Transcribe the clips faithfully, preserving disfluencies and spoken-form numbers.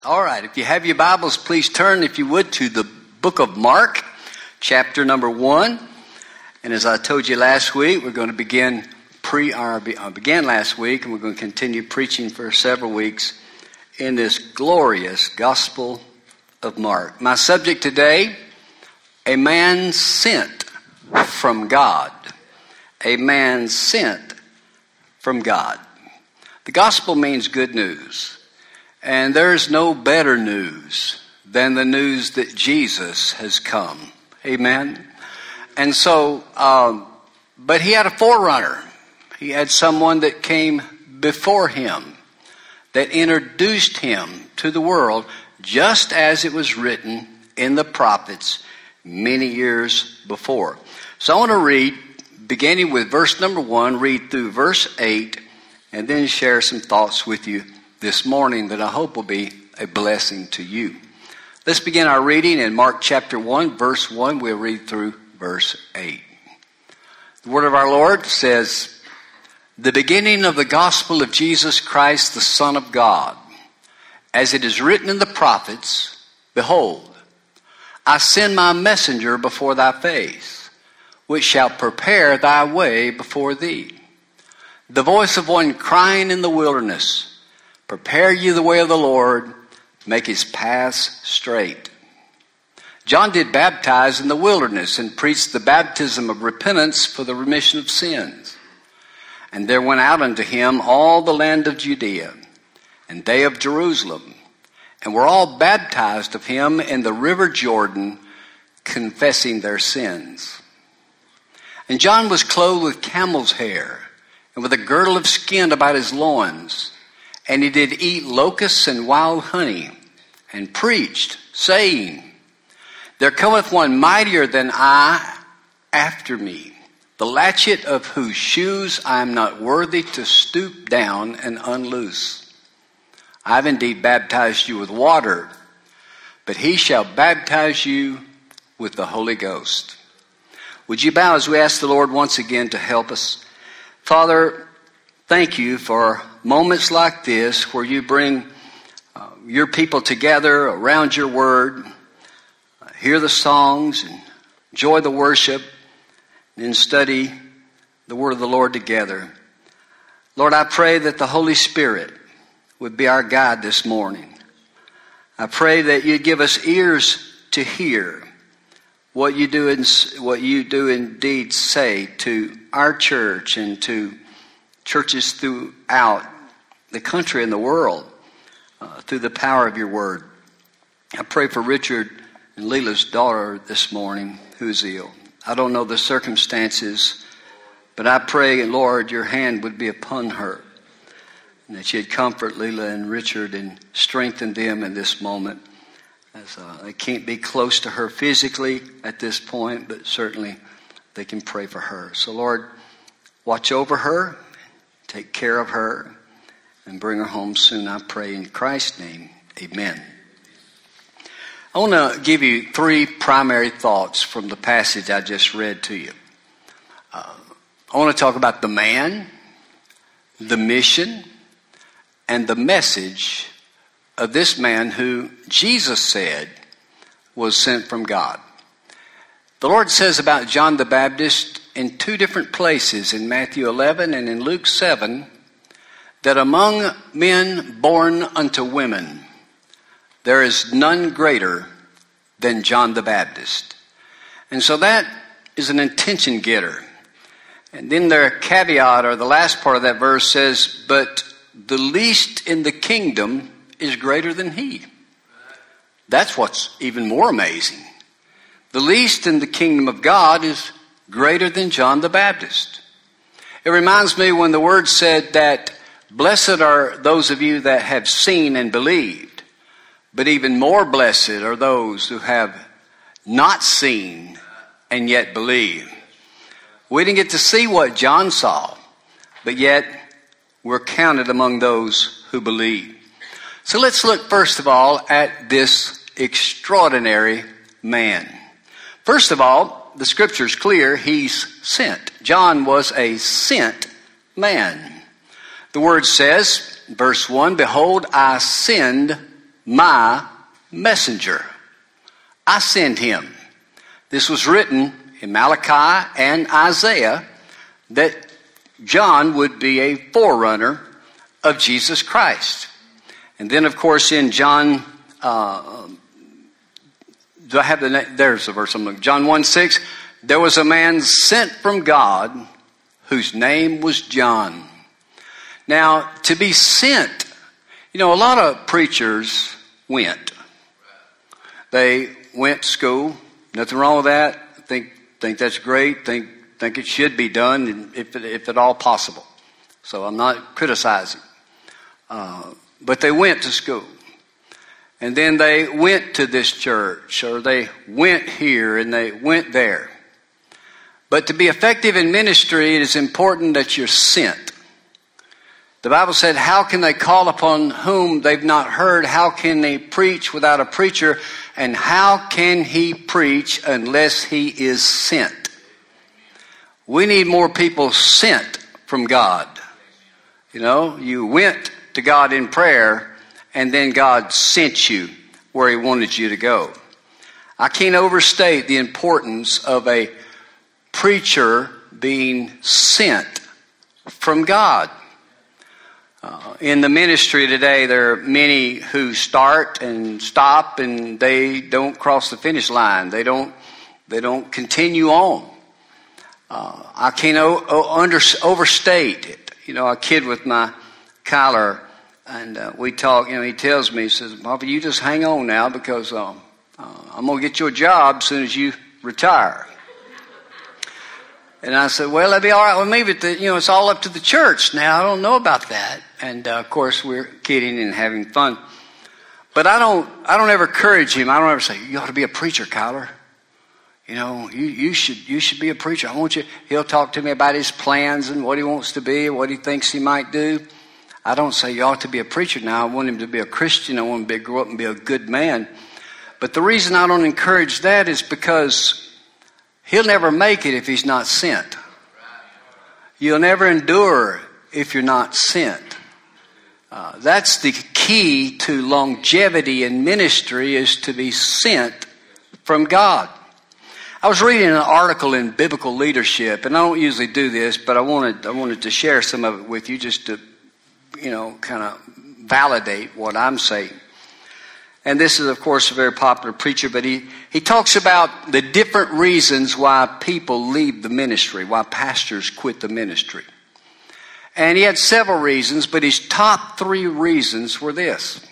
All right, if you have your Bibles, please turn, if you would, to the book of Mark, chapter number one. And as I told you last week, we're going to begin pre or began last week, and we're going to continue preaching for several weeks in this glorious Gospel of Mark. My subject today: a man sent from God. A man sent from God. The gospel means good news. And there's no better news than the news that Jesus has come. Amen. And so, um, but he had a forerunner. He had someone that came before him, that introduced him to the world, just as it was written in the prophets many years before. So I want to read, beginning with verse number one, read through verse eight, and then share some thoughts with you this morning that I hope will be a blessing to you. Let's begin our reading in Mark chapter one, verse one. We'll read through verse eight. The word of our Lord says, "The beginning of the gospel of Jesus Christ, the Son of God, as it is written in the prophets, Behold, I send my messenger before thy face, which shall prepare thy way before thee. The voice of one crying in the wilderness, Prepare ye the way of the Lord, make his paths straight. John did baptize in the wilderness and preached the baptism of repentance for the remission of sins. And there went out unto him all the land of Judea, and they of Jerusalem, and were all baptized of him in the river Jordan, confessing their sins. And John was clothed with camel's hair, and with a girdle of skin about his loins. And he did eat locusts and wild honey, and preached, saying, There cometh one mightier than I after me, the latchet of whose shoes I am not worthy to stoop down and unloose. I have indeed baptized you with water, but he shall baptize you with the Holy Ghost." Would you bow as we ask the Lord once again to help us? Father, thank you for moments like this where you bring uh, your people together around your word, uh, hear the songs and enjoy the worship, and then study the word of the Lord together. Lord, I pray that the Holy Spirit would be our guide this morning. I pray that you'd give us ears to hear what you do in, what you do indeed say to our church and to churches throughout the country and the world uh, through the power of your word. I pray for Richard and Leela's daughter this morning who's ill. I don't know the circumstances, but I pray, Lord, your hand would be upon her, and that you'd comfort Leela and Richard and strengthen them in this moment. As uh, they can't be close to her physically at this point, but certainly they can pray for her. So, Lord, watch over her, take care of her, and bring her home soon, I pray in Christ's name. Amen. I want to give you three primary thoughts from the passage I just read to you. Uh, I want to talk about the man, the mission, and the message of this man who Jesus said was sent from God. The Lord says about John the Baptist in two different places, in Matthew eleven and in Luke seven, that among men born unto women, there is none greater than John the Baptist. And so that is an intention getter. And then their caveat, or the last part of that verse says, but the least in the kingdom is greater than he. That's what's even more amazing. The least in the kingdom of God is greater than John the Baptist. It reminds me when the word said that blessed are those of you that have seen and believed, but even more blessed are those who have not seen and yet believe. We didn't get to see what John saw, but yet we're counted among those who believe. So let's look first of all at this extraordinary man. First of all, the scripture is clear, he's sent. John was a sent man. The word says, verse one, Behold, I send my messenger. I send him. This was written in Malachi and Isaiah that John would be a forerunner of Jesus Christ. And then, of course, in John, uh, do I have the, there's the verse I'm looking, John one six, there was a man sent from God whose name was John. Now, to be sent, you know, a lot of preachers went. They went to school. Nothing wrong with that. I think think that's great. Think think it should be done if if at all possible. So I'm not criticizing. Uh, but they went to school. And then they went to this church, or they went here and they went there. But to be effective in ministry, it is important that you're sent. The Bible said, how can they call upon whom they've not heard? How can they preach without a preacher? And how can he preach unless he is sent? We need more people sent from God. You know, you went to God in prayer, and then God sent you where he wanted you to go. I can't overstate the importance of a preacher being sent from God. Uh, in the ministry today, there are many who start and stop, and they don't cross the finish line. They don't. They don't continue on. Uh, I can't o- o- under, overstate it. You know, I kid with my Kyler, and uh, we talk. You know, he tells me, he says, "Papa, you just hang on now, because um, uh, I'm going to get you a job as soon as you retire." And I said, well, that'd be all right with me, but the, you know, it's all up to the church. Now, I don't know about that. And, uh, of course, we're kidding and having fun. But I don't I don't ever encourage him. I don't ever say, you ought to be a preacher, Kyler. You know, you, you should you should be a preacher. I want you. He'll talk to me about his plans and what he wants to be, what he thinks he might do. I don't say you ought to be a preacher now. I want him to be a Christian. I want him to be, grow up and be a good man. But the reason I don't encourage that is because he'll never make it if he's not sent. You'll never endure if you're not sent. Uh, that's the key to longevity in ministry, is to be sent from God. I was reading an article in Biblical Leadership, and I don't usually do this, but I wanted I wanted to share some of it with you just to, you know, kind of validate what I'm saying. And this is, of course, a very popular preacher, but he, he talks about the different reasons why people leave the ministry, why pastors quit the ministry. And he had several reasons, but his top three reasons were this.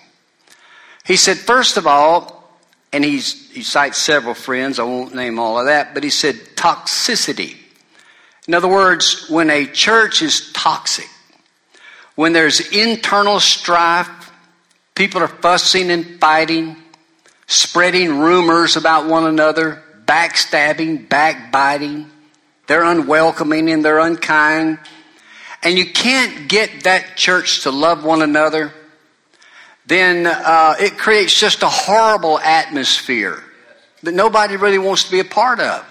He said, first of all, and he's, he cites several friends, I won't name all of that, but he said toxicity. In other words, when a church is toxic, when there's internal strife, people are fussing and fighting, spreading rumors about one another, backstabbing, backbiting. They're unwelcoming and they're unkind. And you can't get that church to love one another. Then uh, it creates just a horrible atmosphere that nobody really wants to be a part of.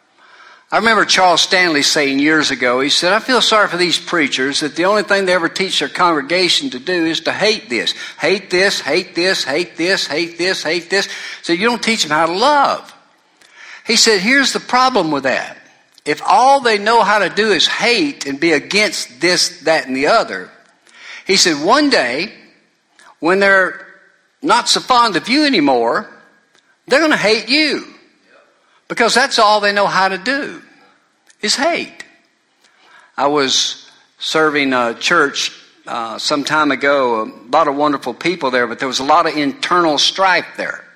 I remember Charles Stanley saying years ago, he said, I feel sorry for these preachers that the only thing they ever teach their congregation to do is to hate this. Hate this, hate this, hate this, hate this, hate this. So you don't teach them how to love. He said, here's the problem with that. If all they know how to do is hate and be against this, that, and the other, he said, one day, when they're not so fond of you anymore, they're going to hate you. Because that's all they know how to do, is hate. I was serving a church uh, some time ago, a lot of wonderful people there, but there was a lot of internal strife there.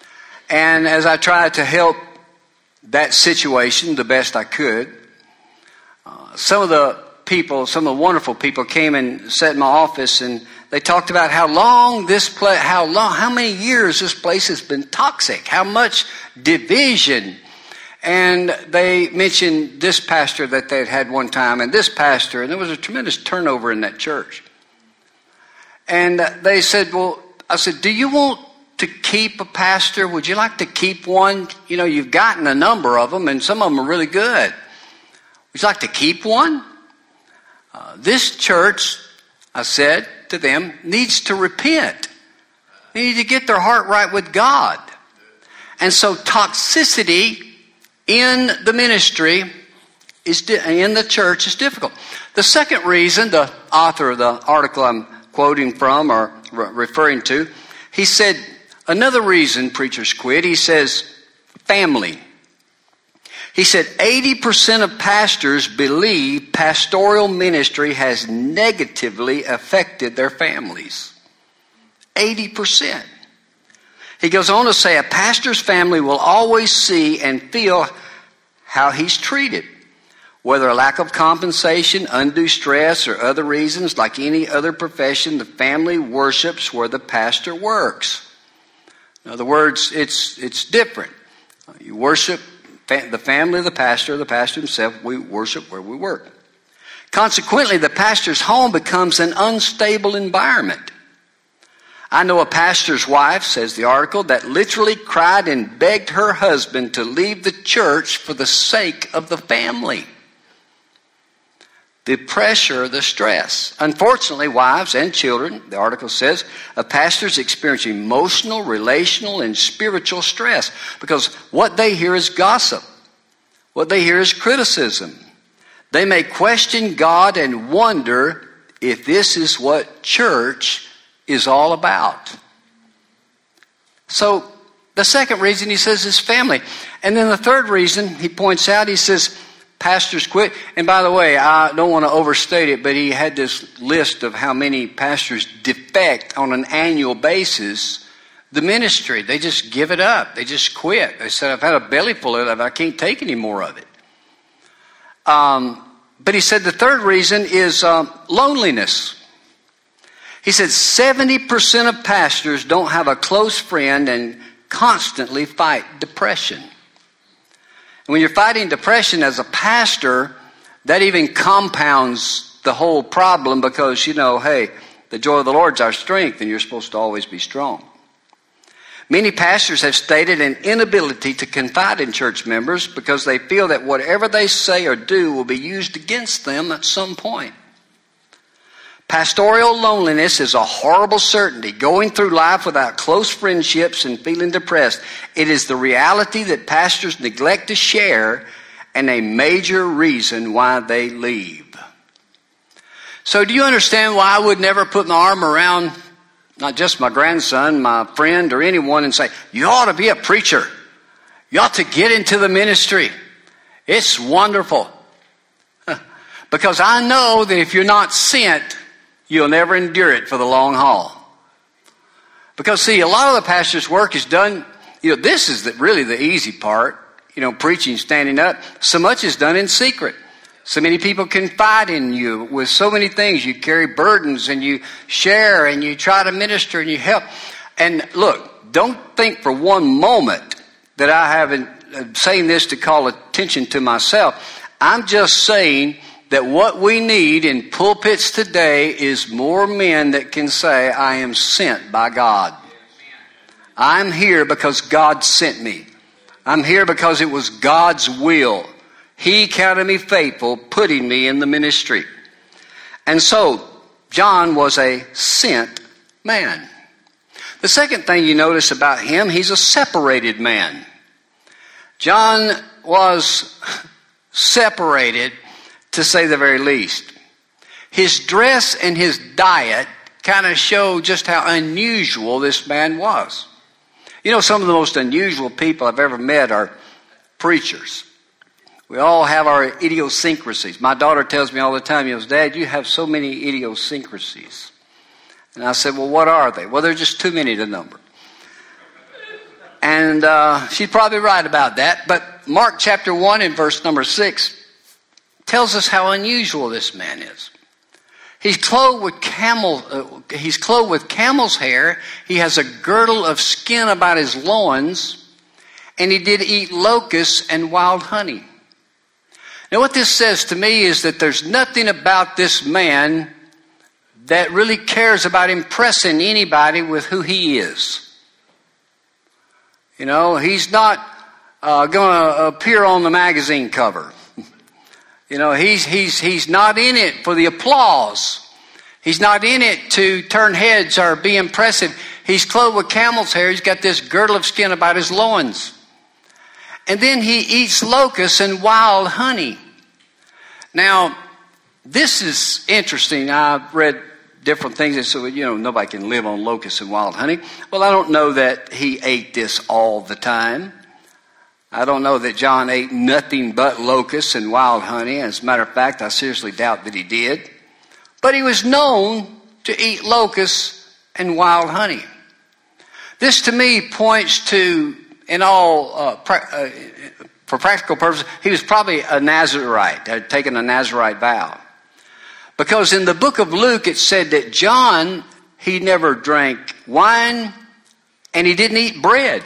And as I tried to help that situation the best I could, uh, some of the people, some of the wonderful people came and sat in my office, and they talked about how long this place, how long, how many years this place has been toxic, how much division. And they mentioned this pastor that they'd had one time, and this pastor, and there was a tremendous turnover in that church. And they said, well, I said, do you want to keep a pastor? Would you like to keep one? You know, you've gotten a number of them, and some of them are really good. Would you like to keep one? Uh, this church, I said to them, needs to repent. They need to get their heart right with God. And so toxicity in the ministry is di- in the church is difficult. The second reason, the author of the article I'm quoting from or re- referring to, he said, another reason preachers quit, he says, family. He said eighty percent of pastors believe pastoral ministry has negatively affected their families. eighty percent. He goes on to say a pastor's family will always see and feel how he's treated. Whether a lack of compensation, undue stress, or other reasons, like any other profession, the family worships where the pastor works. In other words, it's it's different. You worship the family of the pastor, the pastor himself, we worship where we work. Consequently, the pastor's home becomes an unstable environment. I know a pastor's wife, says the article, that literally cried and begged her husband to leave the church for the sake of the family. The pressure, the stress. Unfortunately, wives and children, the article says, of pastors experience emotional, relational, and spiritual stress because what they hear is gossip. What they hear is criticism. They may question God and wonder if this is what church is all about. So, the second reason he says is family. And then the third reason he points out, he says, pastors quit. And by the way, I don't want to overstate it, but he had this list of how many pastors defect on an annual basis the ministry. They just give it up. They just quit. They said, I've had a belly full of it. I can't take any more of it. Um, but he said the third reason is um, loneliness. He said seventy percent of pastors don't have a close friend and constantly fight depression. When you're fighting depression as a pastor, that even compounds the whole problem because, you know, hey, the joy of the Lord is our strength and you're supposed to always be strong. Many pastors have stated an inability to confide in church members because they feel that whatever they say or do will be used against them at some point. Pastoral loneliness is a horrible certainty. Going through life without close friendships and feeling depressed. It is the reality that pastors neglect to share and a major reason why they leave. So do you understand why I would never put my arm around not just my grandson, my friend, or anyone and say, you ought to be a preacher. You ought to get into the ministry. It's wonderful. Because I know that if you're not sent, you'll never endure it for the long haul. Because, see, a lot of the pastor's work is done, you know, this is the, really the easy part, you know, preaching, standing up. So much is done in secret. So many people confide in you with so many things. You carry burdens and you share and you try to minister and you help. And look, don't think for one moment that I haven't uh, saying this to call attention to myself. I'm just saying that what we need in pulpits today is more men that can say, I am sent by God. I'm here because God sent me. I'm here because it was God's will. He counted me faithful, putting me in the ministry. And so, John was a sent man. The second thing you notice about him, he's a separated man. John was separated, to say the very least. His dress and his diet kind of show just how unusual this man was. You know, some of the most unusual people I've ever met are preachers. We all have our idiosyncrasies. My daughter tells me all the time, you know, Dad, you have so many idiosyncrasies. And I said, well, what are they? Well, they're just too many to number. And uh, she's probably right about that. But Mark chapter one and verse number six tells us how unusual this man is. He's clothed with camel. Uh, he's clothed with camel's hair. He has a girdle of skin about his loins, and he did eat locusts and wild honey. Now, what this says to me is that there's nothing about this man that really cares about impressing anybody with who he is. You know, he's not uh, going to appear on the magazine cover. You know, he's he's he's not in it for the applause. He's not in it to turn heads or be impressive. he's clothed with camel's hair. He's got this girdle of skin about his loins. And then he eats locusts and wild honey. Now, this is interesting. I've read different things that say, you know, nobody can live on locusts and wild honey. Well, I don't know that he ate this all the time. I don't know that John ate nothing but locusts and wild honey. As a matter of fact, I seriously doubt that he did. But he was known to eat locusts and wild honey. This to me points to, in all, uh, pra- uh, for practical purposes, he was probably a Nazarite, had taken a Nazarite vow. Because in the book of Luke, it said that John, he never drank wine and he didn't eat bread.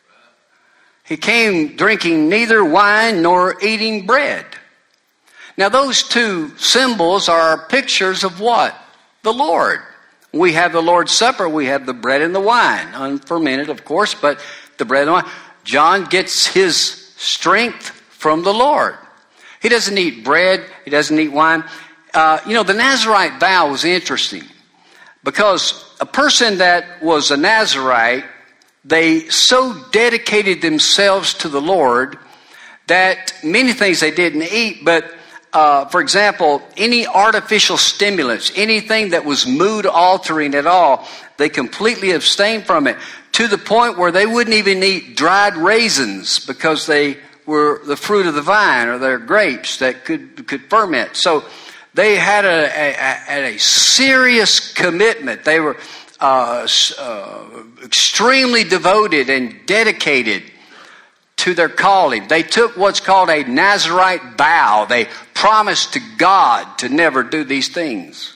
He came drinking neither wine nor eating bread. Now those two symbols are pictures of what? The Lord. We have the Lord's Supper, we have the bread and the wine. Unfermented, of course, but the bread and wine. John gets his strength from the Lord. He doesn't eat bread, he doesn't eat wine. Uh, you know, the Nazarite vow was interesting because a person that was a Nazarite, they so dedicated themselves to the Lord that many things they didn't eat, but uh, for example, any artificial stimulants, anything that was mood altering at all, they completely abstained from it to the point where they wouldn't even eat dried raisins because they were the fruit of the vine or their grapes that could could ferment. So they had a, a, a serious commitment. They were uh, uh, extremely devoted and dedicated to their calling. They took what's called a Nazarite vow. They promised to God to never do these things.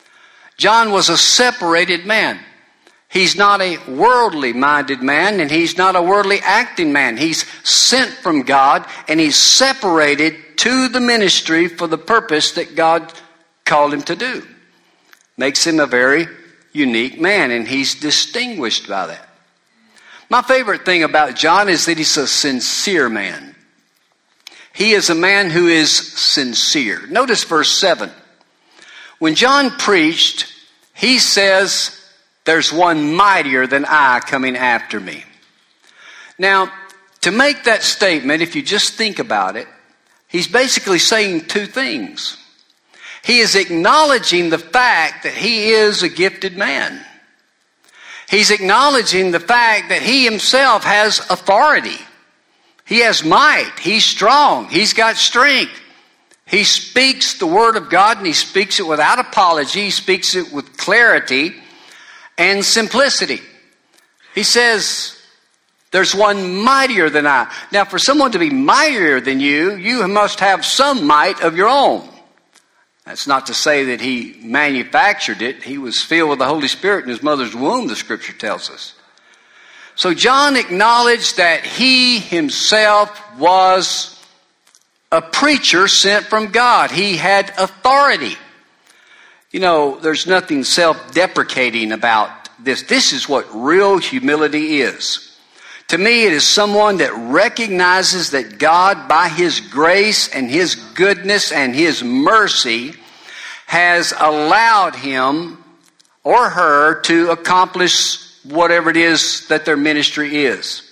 John was a separated man. He's not a worldly minded man, and he's not a worldly acting man. He's sent from God, and he's separated to the ministry for the purpose that God called him to do. Makes him a very unique man, and he's distinguished by that. My favorite thing about John is that he's a sincere man. He is a man who is sincere. Notice verse seven. When John preached, he says, "There's one mightier than I coming after me." Now, to make that statement, if you just think about it, he's basically saying two things. He is acknowledging the fact that he is a gifted man. He's acknowledging the fact that he himself has authority. He has might. He's strong. He's got strength. He speaks the word of God, and he speaks it without apology. He speaks it with clarity and simplicity. He says, "There's one mightier than I." Now, for someone to be mightier than you, you must have some might of your own. That's not to say that he manufactured it. He was filled with the Holy Spirit in his mother's womb, the scripture tells us. So John acknowledged that he himself was a preacher sent from God. He had authority. You know, there's nothing self-deprecating about this. This is what real humility is. To me, it is someone that recognizes that God, by his grace and his goodness and his mercy, has allowed him or her to accomplish whatever it is that their ministry is.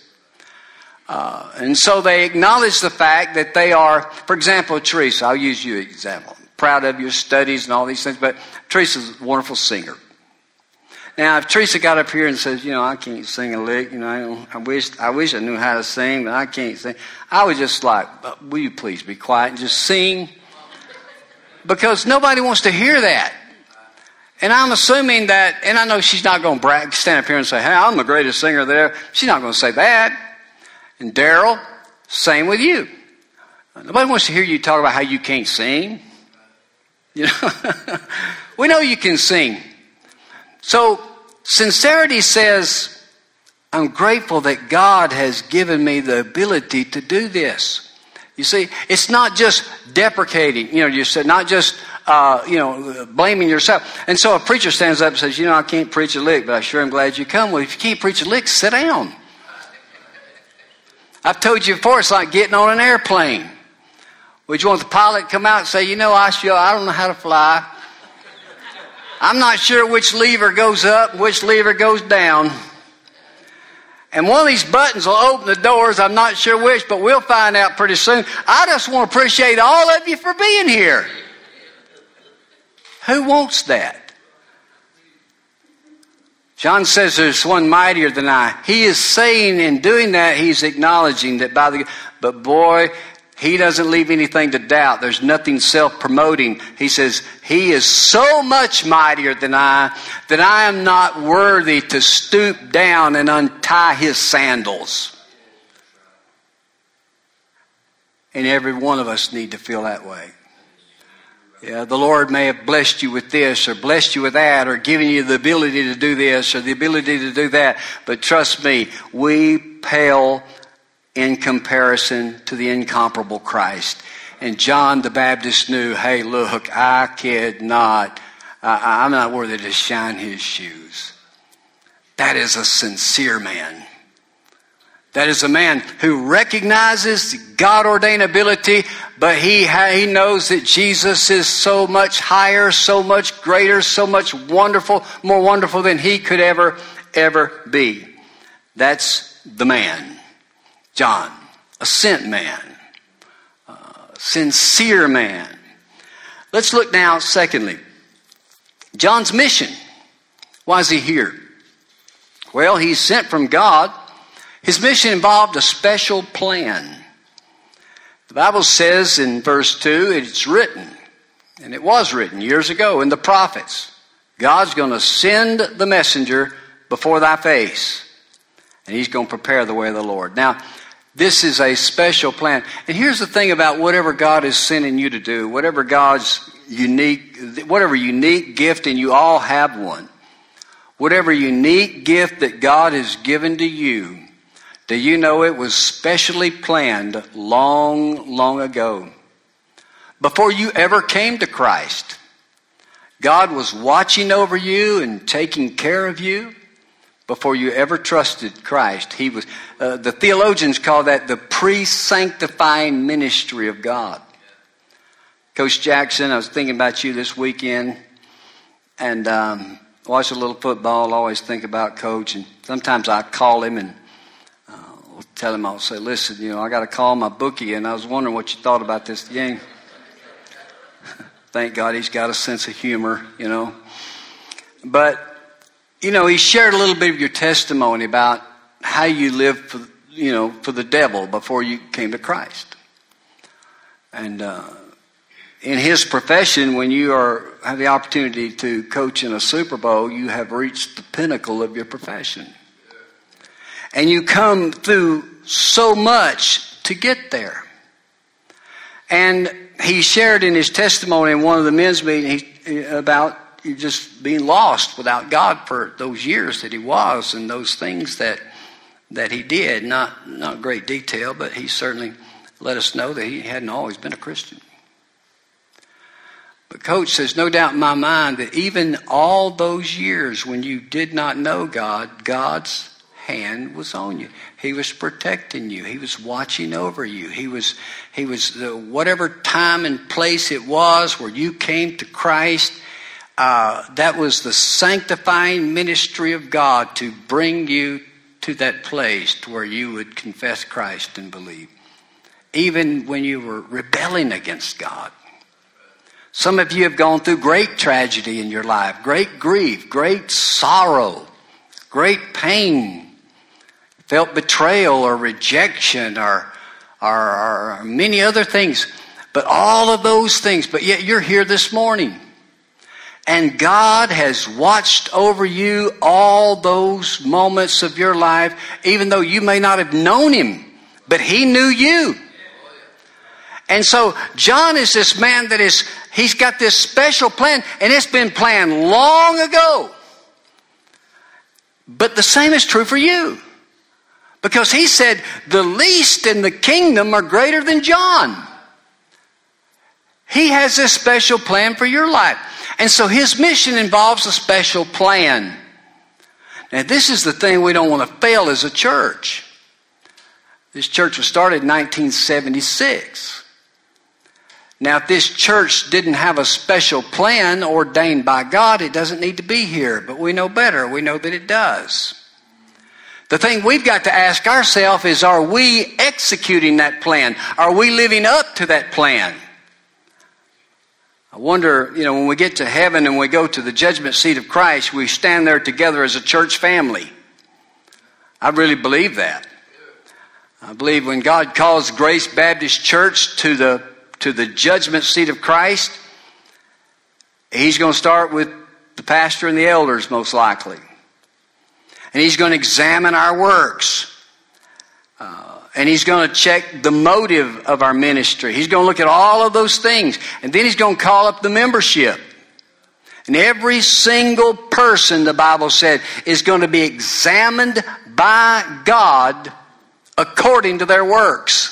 Uh, and so they acknowledge the fact that they are, for example, Teresa, I'll use you as an example. I'm proud of your studies and all these things, but Teresa's a wonderful singer. Now, if Teresa got up here and says, you know, I can't sing a lick, you know, I, don't, I wish I wish I knew how to sing, but I can't sing. I would just like, will you please be quiet and just sing? Because nobody wants to hear that. And I'm assuming that, and I know she's not going to brag, stand up here and say, hey, I'm the greatest singer there. She's not going to say that. And Daryl, same with you. Nobody wants to hear you talk about how you can't sing. You know, we know you can sing. So sincerity says, I'm grateful that God has given me the ability to do this. You see, it's not just deprecating, you know, you said, not just, uh, you know, blaming yourself. And so a preacher stands up and says, you know, I can't preach a lick, but I sure am glad you come. Well, if you can't preach a lick, sit down. I've told you before, it's like getting on an airplane. Would you want the pilot to come out and say, you know, I sure, I don't know how to fly. I'm not sure which lever goes up and which lever goes down. And one of these buttons will open the doors. I'm not sure which, but we'll find out pretty soon. I just want to appreciate all of you for being here. Who wants that? John says there's one mightier than I. He is saying in doing that, he's acknowledging that by the... But boy, he doesn't leave anything to doubt. There's nothing self-promoting. He says, he is so much mightier than I that I am not worthy to stoop down and untie his sandals. And every one of us need to feel that way. Yeah, the Lord may have blessed you with this or blessed you with that or given you the ability to do this or the ability to do that. But trust me, we pale in comparison to the incomparable Christ. And John the Baptist knew, hey, look, I cannot, I, I'm not worthy to shine his shoes. That is a sincere man. That is a man who recognizes God-ordained ability, but he, he knows that Jesus is so much higher, so much greater, so much wonderful, more wonderful than he could ever, ever be. That's the man. John, a sent man, a sincere man. Let's look now, secondly, John's mission. Why is he here? Well, he's sent from God. His mission involved a special plan. The Bible says in verse two, it's written, and it was written years ago in the prophets, God's going to send the messenger before thy face, and he's going to prepare the way of the Lord. Now, this is a special plan. And here's the thing about whatever God is sending you to do, whatever God's unique, whatever unique gift, and you all have one, whatever unique gift that God has given to you, do you know it was specially planned long, long ago? Before you ever came to Christ, God was watching over you and taking care of you. Before you ever trusted Christ, He was. Uh, the theologians call that the pre-sanctifying ministry of God. Coach Jackson, I was thinking about you this weekend, and um, watch a little football. I always think about Coach, and sometimes I call him and uh, tell him, I'll say, listen, you know, I got to call my bookie, and I was wondering what you thought about this game. Thank God he's got a sense of humor, you know. But you know, he shared a little bit of your testimony about how you lived for, you know, for the devil before you came to Christ. And uh, in his profession, when you are have the opportunity to coach in a Super Bowl, you have reached the pinnacle of your profession. And you come through so much to get there. And he shared in his testimony in one of the men's meetings about just being lost without God for those years that he was and those things that that he did. Not not great detail, but he certainly let us know that he hadn't always been a Christian. But Coach says, no doubt in my mind that even all those years when you did not know God, God's hand was on you. He was protecting you. He was watching over you. He was, he was uh, whatever time and place it was where you came to Christ. Uh, that was the sanctifying ministry of God to bring you to that place to where you would confess Christ and believe. Even when you were rebelling against God. Some of you have gone through great tragedy in your life, great grief, great sorrow, great pain, felt betrayal or rejection or, or, or many other things. But all of those things, but yet you're here this morning. And God has watched over you all those moments of your life, even though you may not have known Him, but He knew you. And so John is this man that is, he's got this special plan, and it's been planned long ago. But the same is true for you. Because he said, the least in the kingdom are greater than John. He has this special plan for your life. And so his mission involves a special plan. Now this is the thing we don't want to fail as a church. This church was started in nineteen seventy-six. Now, if this church didn't have a special plan ordained by God, it doesn't need to be here. But we know better. We know that it does. The thing we've got to ask ourselves is, are we executing that plan? Are we living up to that plan? I wonder, you know, when we get to heaven and we go to the judgment seat of Christ, we stand there together as a church family. I really believe that. I believe when God calls Grace Baptist Church to the to the judgment seat of Christ, He's going to start with the pastor and the elders, most likely. And He's going to examine our works. Uh, and He's going to check the motive of our ministry. He's going to look at all of those things. And then He's going to call up the membership. And every single person, the Bible said, is going to be examined by God according to their works.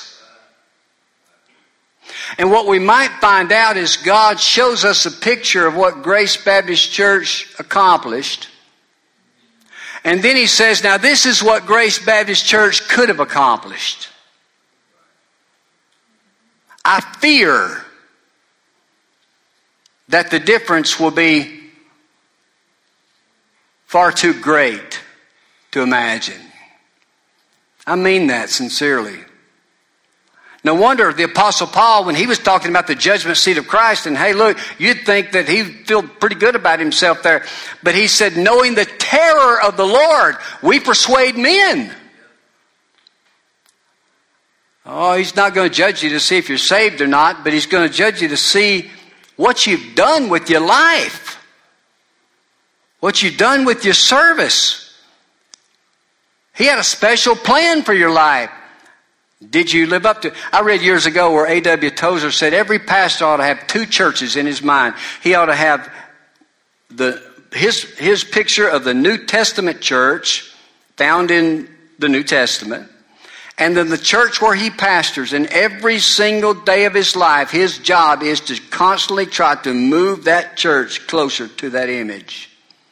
And what we might find out is God shows us a picture of what Grace Baptist Church accomplished. And then He says, now this is what Grace Baptist Church could have accomplished. I fear that the difference will be far too great to imagine. I mean that sincerely. No wonder the Apostle Paul, when he was talking about the judgment seat of Christ, and hey, look, you'd think that he'd feel pretty good about himself there. But he said, knowing the terror of the Lord, we persuade men. Oh, He's not going to judge you to see if you're saved or not, but He's going to judge you to see what you've done with your life. What you've done with your service. He had a special plan for your life. Did you live up to it? I read years ago where A W Tozer said every pastor ought to have two churches in his mind. He ought to have the his his picture of the New Testament church found in the New Testament, and then the church where he pastors. And every single day of his life, his job is to constantly try to move that church closer to that image.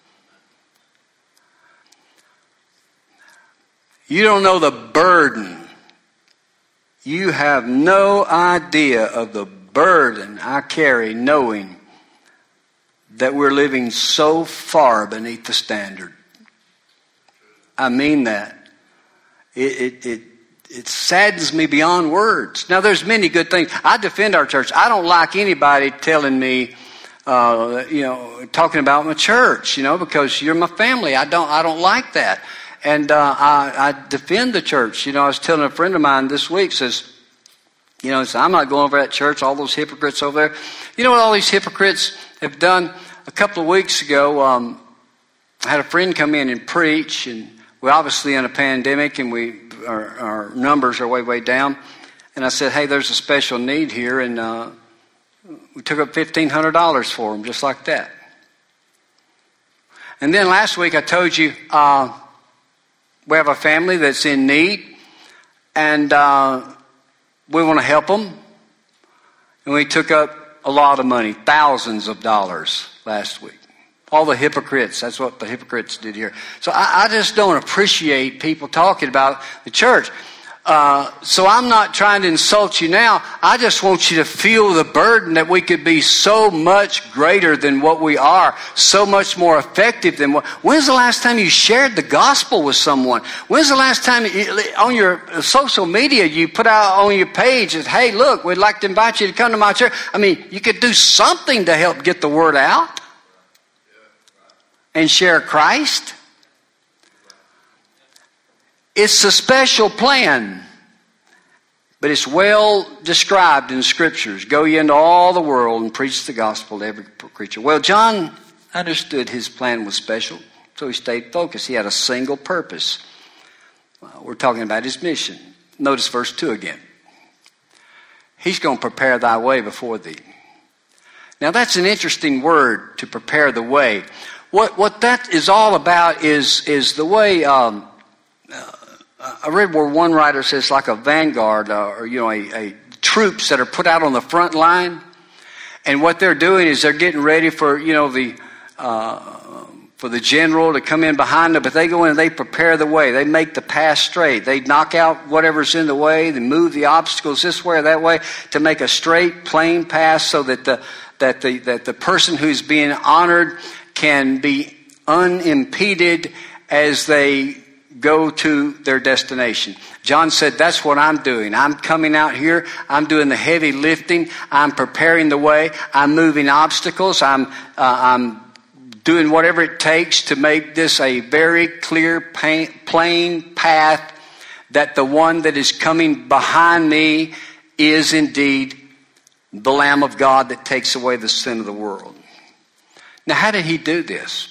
You don't know the burden. You have no idea of the burden I carry knowing that we're living so far beneath the standard. I mean that. It, it, it, it saddens me beyond words. Now, there's many good things. I defend our church. I don't like anybody telling me, uh, you know, talking about my church, you know, because you're my family. I don't, I don't like that. And uh, I, I defend the church. You know, I was telling a friend of mine this week, says, you know, says, I'm not going over that church, all those hypocrites over there. You know what all these hypocrites have done? A couple of weeks ago, um, I had a friend come in and preach, and we're obviously in a pandemic, and we our, our numbers are way, way down. And I said, hey, there's a special need here, and uh, we took up fifteen hundred dollars for them, just like that. And then last week I told you, uh, we have a family that's in need, and uh, we want to help them. And we took up a lot of money, thousands of dollars last week. All the hypocrites, that's what the hypocrites did here. So I, I just don't appreciate people talking about the church. Uh, so I'm not trying to insult you now. I just want you to feel the burden that we could be so much greater than what we are, so much more effective than what. When's the last time you shared the gospel with someone? When's the last time you, on your social media you put out on your page that, hey, look, we'd like to invite you to come to my church? I mean, you could do something to help get the word out and share Christ. It's a special plan, but it's well described in the Scriptures. Go ye into all the world and preach the gospel to every creature. Well, John understood his plan was special, so he stayed focused. He had a single purpose. We're talking about his mission. Notice verse two again. He's going to prepare thy way before thee. Now that's an interesting word, to prepare the way. What what that is all about is, is the way... Um, uh, I read where one writer says like a vanguard, uh, or you know, a, a troops that are put out on the front line, and what they're doing is they're getting ready for you know the uh, for the general to come in behind them, but they go in and they prepare the way. They make the path straight. They knock out whatever's in the way. They move the obstacles this way or that way to make a straight, plain path so that the that the that the person who's being honored can be unimpeded as they go to their destination. John said, that's what I'm doing. I'm coming out here. I'm doing the heavy lifting. I'm preparing the way. I'm moving obstacles. I'm uh, I'm doing whatever it takes to make this a very clear, plain path that the one that is coming behind me is indeed the Lamb of God that takes away the sin of the world. Now, how did he do this?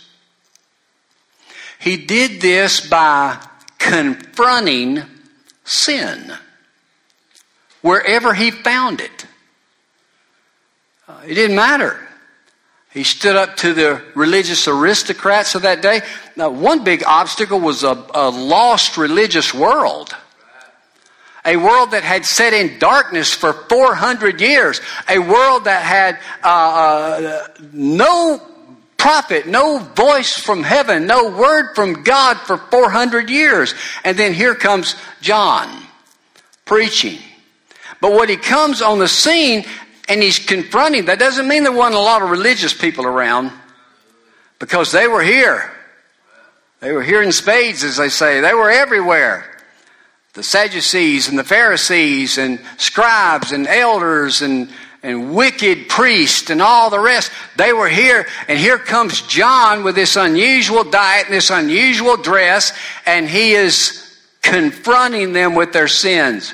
He did this by confronting sin wherever he found it. Uh, it didn't matter. He stood up to the religious aristocrats of that day. Now, one big obstacle was a, a lost religious world. A world that had sat in darkness for four hundred years. A world that had uh, uh, no prophet, no voice from heaven, no word from God for four hundred years. And then here comes John preaching. But when he comes on the scene and he's confronting, that doesn't mean there wasn't a lot of religious people around, because they were here. They were here in spades, as they say. They were everywhere. The Sadducees and the Pharisees and scribes and elders and, and wicked priests and all the rest, they were here. And here comes John with this unusual diet and this unusual dress, and he is confronting them with their sins.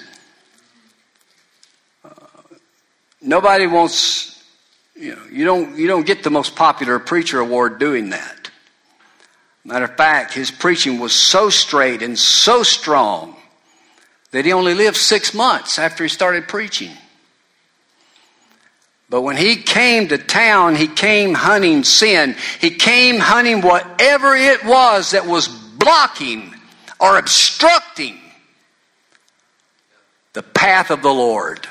Uh, nobody wants, you know, you don't, you don't get the most popular preacher award doing that. Matter of fact, his preaching was so straight and so strong that he only lived six months after he started preaching. But when he came to town, he came hunting sin. He came hunting whatever it was that was blocking or obstructing the path of the Lord.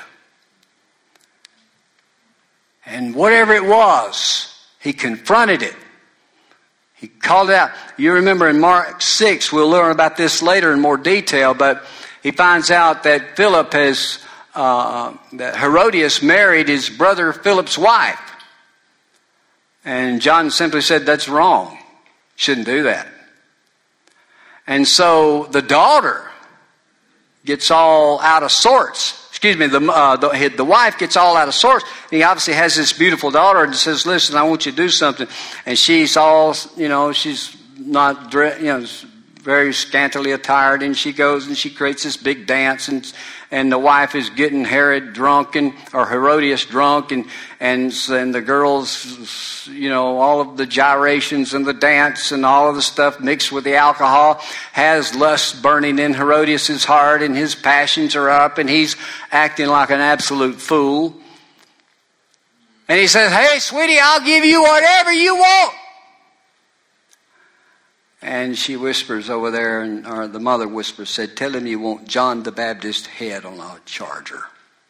And whatever it was, he confronted it. He called it out. You remember in Mark six, we'll learn about this later in more detail, but he finds out that Philip has, uh, that Herodias married his brother Philip's wife. And John simply said, that's wrong. Shouldn't do that. And so the daughter gets all out of sorts. Excuse me, the, uh, the, the wife gets all out of sorts. And he obviously has this beautiful daughter and says, listen, I want you to do something. And she's all, you know, she's not, you know, very scantily attired, and she goes and she creates this big dance, and and the wife is getting Herod drunk, and or Herodias drunk, and and and the girls, you know, all of the gyrations and the dance and all of the stuff mixed with the alcohol has lust burning in Herodias' heart, and his passions are up, and he's acting like an absolute fool. And he says, hey, sweetie, I'll give you whatever you want. And she whispers over there, and or the mother whispers, said, tell him you want John the Baptist's head on a charger.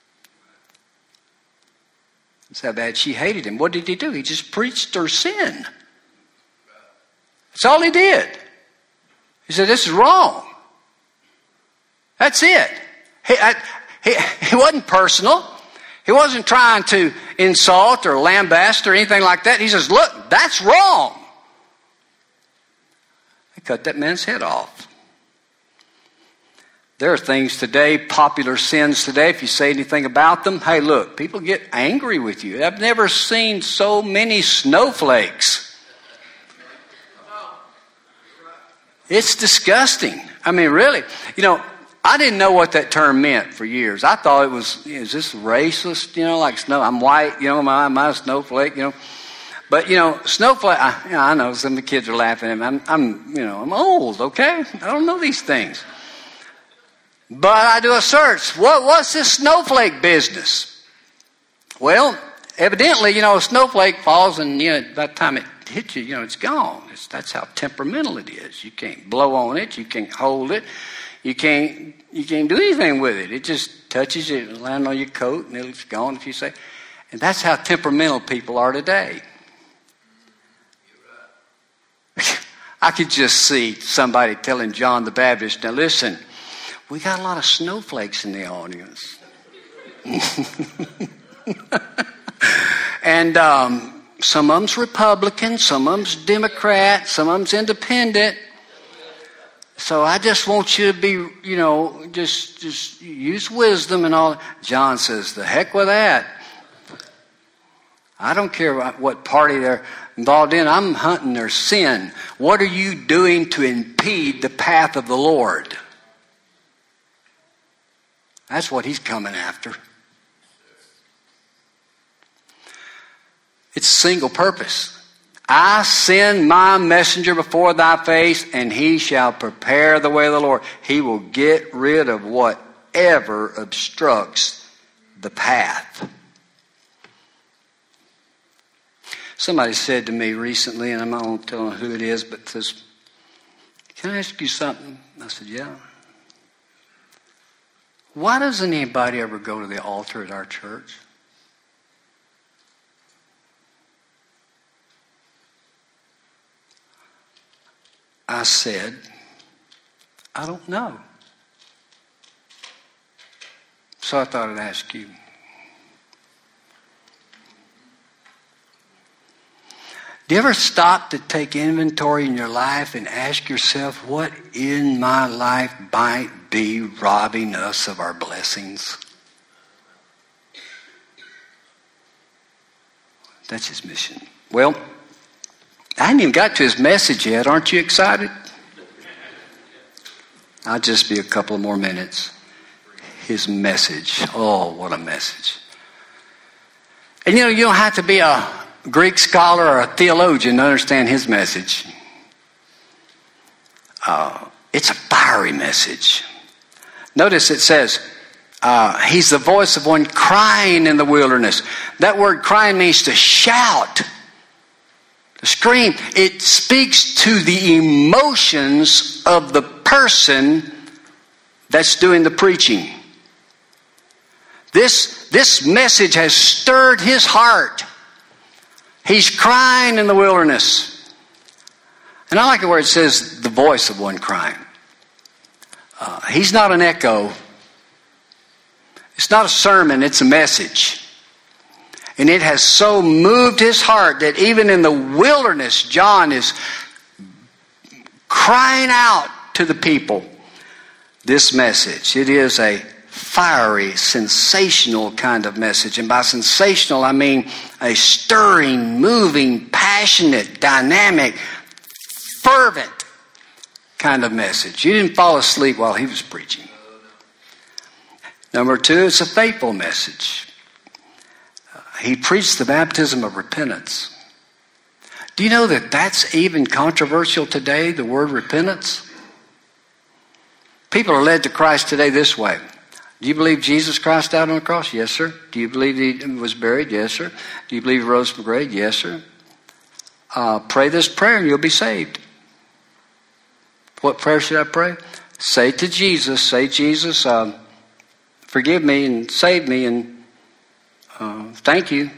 That's how bad she hated him. What did he do? He just preached her sin. That's all he did. He said, this is wrong. That's it. He, I, he, he wasn't personal. He wasn't trying to insult or lambaste or anything like that. He says, look, that's wrong. Cut that man's head off. There are things today, popular sins today, if you say anything about them, hey, look, people get angry with you. I've never seen so many snowflakes. It's disgusting. I mean, really. You know, I didn't know what that term meant for years. I thought it was, is this racist? You know, like snow. I'm white, you know, am I, am I a snowflake, you know? But, you know, snowflake, I, you know, I know some of the kids are laughing at me. I'm, I'm, you know, I'm old, okay? I don't know these things. But I do a search. What, what's this snowflake business? Well, evidently, you know, a snowflake falls and, you know, by the time it hits you, you know, it's gone. It's, that's how temperamental it is. You can't blow on it. You can't hold it. You can't, you can't do anything with it. It just touches you, it'll land on your coat, and it's gone, if you say. And that's how temperamental people are today. I could just see somebody telling John the Baptist, now listen, we got a lot of snowflakes in the audience. And um, some of them's Republican, some of them's Democrat, some of them's independent. So I just want you to be, you know, just just use wisdom and all. John says, the heck with that. I don't care what party they're involved in. I'm hunting their sin. What are you doing to impede the path of the Lord? That's what he's coming after. It's a single purpose. I send my messenger before thy face, and he shall prepare the way of the Lord. He will get rid of whatever obstructs the path. Somebody said to me recently, and I'm not going to tell who it is, but says, can I ask you something? I said, yeah. Why doesn't anybody ever go to the altar at our church? I said, I don't know. So I thought I'd ask you. Do you ever stop to take inventory in your life and ask yourself, what in my life might be robbing us of our blessings? That's his mission. Well, I hadn't even got to his message yet. Aren't you excited? I'll just be a couple of more minutes. His message. Oh, what a message. And you know, you don't have to be a Greek scholar or a theologian to understand his message. Uh, it's a fiery message. Notice it says, uh, he's the voice of one crying in the wilderness. That word crying means to shout. The scream, it speaks to the emotions of the person that's doing the preaching. This, this message has stirred his heart. He's crying in the wilderness. And I like it where it says the voice of one crying. Uh, he's not an echo. It's not a sermon, it's a message. And it has so moved his heart that even in the wilderness, John is crying out to the people this message. It is a fiery, sensational kind of message. And by sensational, I mean a stirring, moving, passionate, dynamic, fervent kind of message. You didn't fall asleep while he was preaching. Number two, it's a faithful message. He preached the baptism of repentance. Do you know that that's even controversial today, the word repentance? People are led to Christ today this way. Do you believe Jesus Christ died on the cross? Yes, sir. Do you believe he was buried? Yes, sir. Do you believe he rose from the grave? Yes, sir. Uh, pray this prayer and you'll be saved. What prayer should I pray? Say to Jesus, say, Jesus, uh, forgive me and save me and Uh, thank you.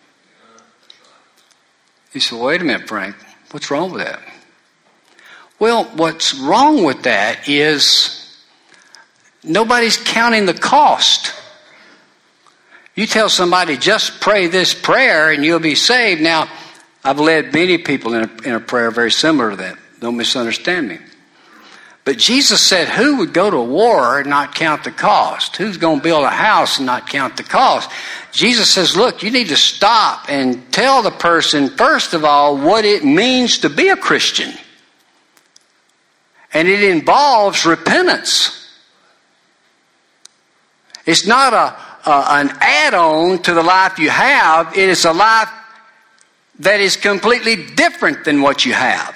He said, wait a minute, Frank. What's wrong with that? Well, what's wrong with that is nobody's counting the cost. You tell somebody, just pray this prayer and you'll be saved. Now, I've led many people in a, in a prayer very similar to that. Don't misunderstand me. But Jesus said, who would go to war and not count the cost? Who's going to build a house and not count the cost? Jesus says, look, you need to stop and tell the person, first of all, what it means to be a Christian. And it involves repentance. It's not a, a an add-on to the life you have. It is a life that is completely different than what you have.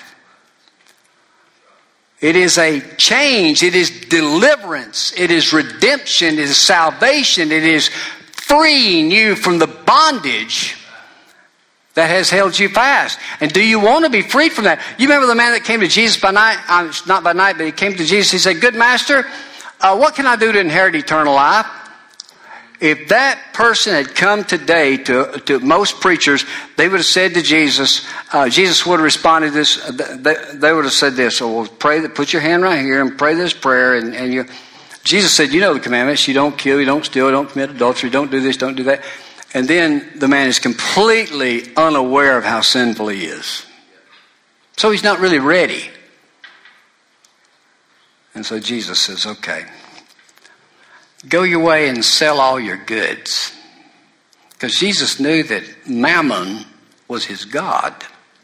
It is a change. It is deliverance. It is redemption. It is salvation. It is freeing you from the bondage that has held you fast. And do you want to be freed from that? You remember the man that came to Jesus by night? Uh, not by night, but he came to Jesus. He said, good master, uh, what can I do to inherit eternal life? if that person had come today to, to most preachers, they would have said to Jesus, uh, Jesus would have responded this, they, they would have said this, oh, well, pray, put your hand right here and pray this prayer. And, and you, Jesus said, you know the commandments, you don't kill, you don't steal, don't commit adultery, don't do this, don't do that. And then the man is completely unaware of how sinful he is. So he's not really ready. And so Jesus says, okay, go your way and sell all your goods. Because Jesus knew that Mammon was his God.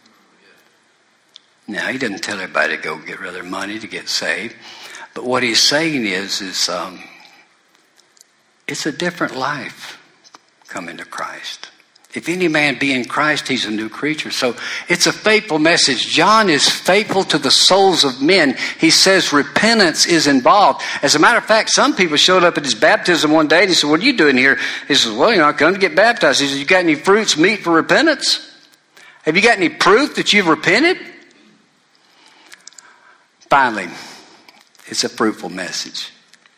Now, he didn't tell everybody to go get rid of their money to get saved. But what he's saying is, is um, it's a different life coming to Christ. If any man be in Christ, he's a new creature. So it's a faithful message. John is faithful to the souls of men. He says repentance is involved. As a matter of fact, some people showed up at his baptism one day and he said, what are you doing here? He says, well, you know, I come to get baptized. He says, you got any fruits, meat for repentance? Have you got any proof that you've repented? Finally, it's a fruitful message.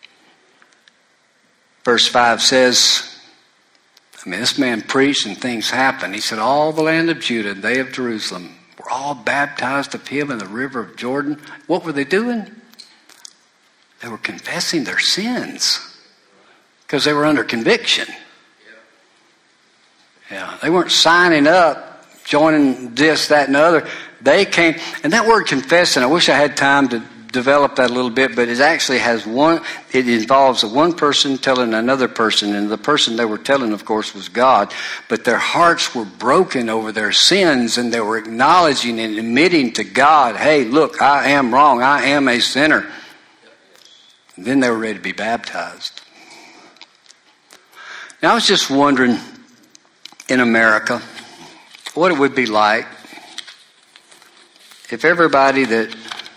Verse five says, I mean, this man preached and things happened. He said, all the land of Judah and they of Jerusalem were all baptized of him in the river of Jordan. What were they doing? They were confessing their sins because they were under conviction. Yeah, they weren't signing up, joining this, that, and the other. They came, and that word confessing, I wish I had time to develop that a little bit, but it actually has one, it involves one person telling another person, and the person they were telling, of course, was God, but their hearts were broken over their sins, and they were acknowledging and admitting to God, hey, look, I am wrong, I am a sinner. And then they were ready to be baptized. Now, I was just wondering, in America, what it would be like if everybody that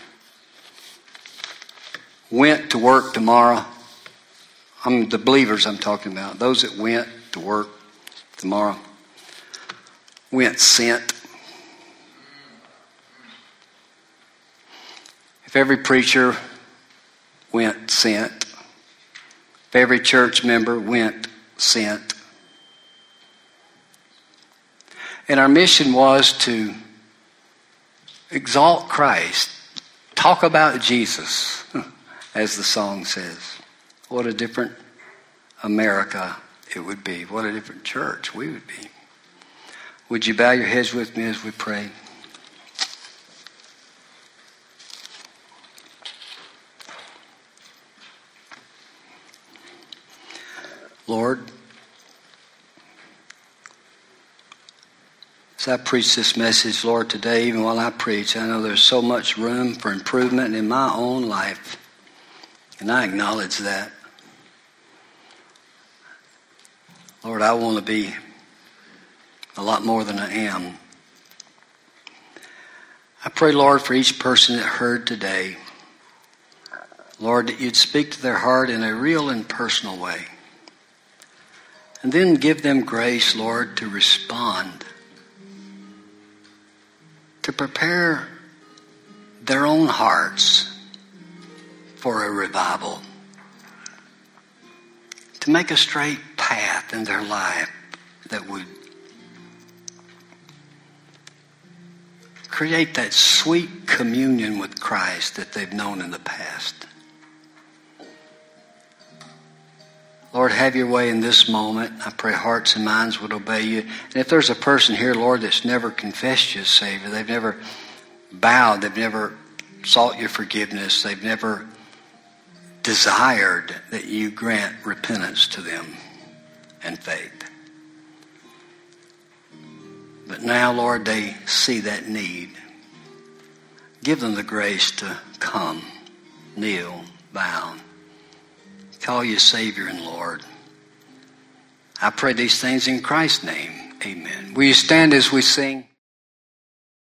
went to work tomorrow, I'm the believers I'm talking about, those that went to work tomorrow, went sent. If every preacher went sent, if every church member went sent, and our mission was to exalt Christ, talk about Jesus, as the song says. What a different America it would be. What a different church we would be. Would you bow your heads with me as we pray? Lord, as I preach this message, Lord, today, even while I preach, I know there's so much room for improvement in my own life. And I acknowledge that. Lord, I want to be a lot more than I am. I pray, Lord, for each person that heard today, Lord, that you'd speak to their heart in a real and personal way. And then give them grace, Lord, to respond, to prepare their own hearts for a revival, to make a straight path in their life that would create that sweet communion with Christ that they've known in the past. Lord, have your way in this moment. I pray hearts and minds would obey you. And if there's a person here, Lord, that's never confessed you as Savior, they've never bowed, they've never sought your forgiveness, they've never desired that you grant repentance to them and faith. But now, Lord, they see that need. Give them the grace to come, kneel, bow, call you Savior and Lord. I pray these things in Christ's name. Amen. Will you stand as we sing?